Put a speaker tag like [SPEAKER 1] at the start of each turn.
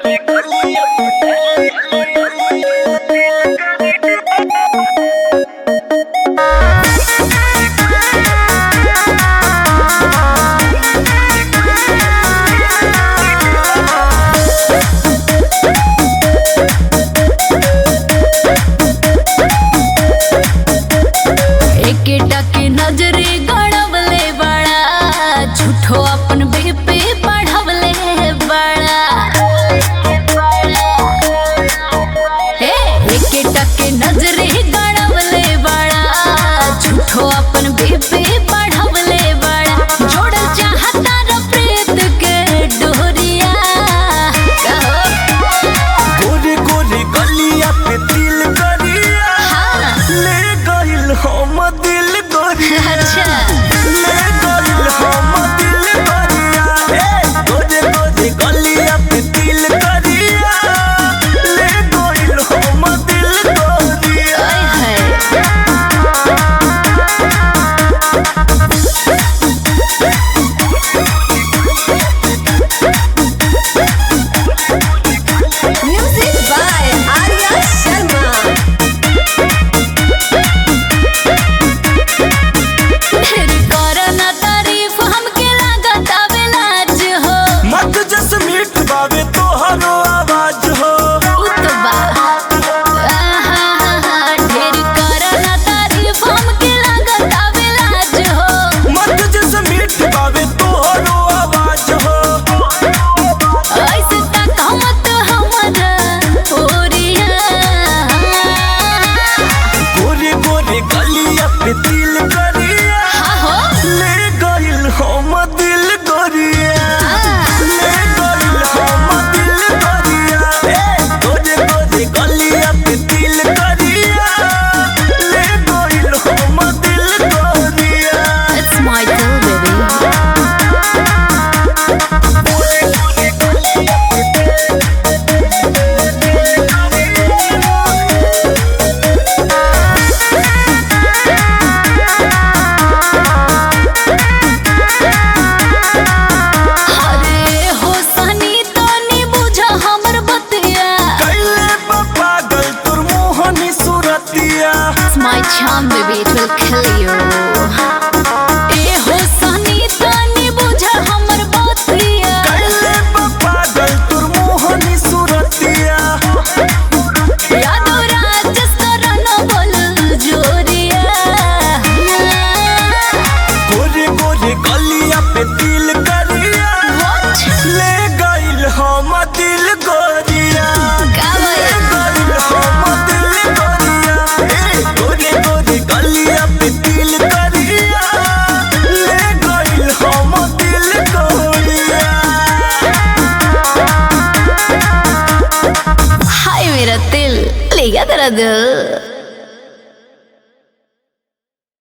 [SPEAKER 1] My charm, baby, it will kill you. ए हो सनी तनी बुझा हमर बतिया
[SPEAKER 2] कइले पागल तोर मोहनी सूरतिया
[SPEAKER 1] यादो राजस करन बोल जोरिया
[SPEAKER 2] गोरे गोरे गलिया पे दिल करिया ले गइल हम दिल गोरिया ले गइल हम दिल गोरिया गोरे गोरे गलिया पे दिल करिया ले गइल हम दिल गोरिया।
[SPEAKER 1] हाय मेरा दिल ले गया तेरा दिल।